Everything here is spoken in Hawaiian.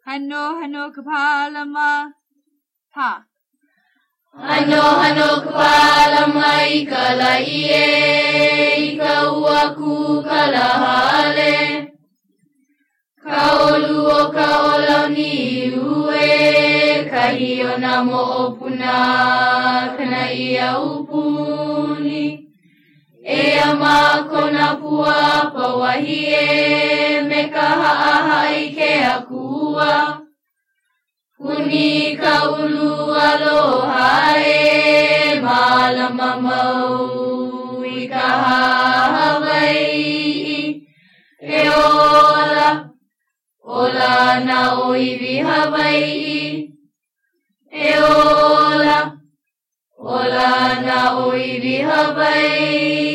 hano kapalama pa. Hano kapalama ikalaiye, ikauaku kalahale. Kaolu kaolau ni ue, kahio na moopuna, kana ia upuni. E ama kona pua pawahie, mekaha ike akua. Kuni kaulu alohae, malama mau ikaha Hawaii. E ola na oiwi Hawaii. E ola na oiwi Hawaii.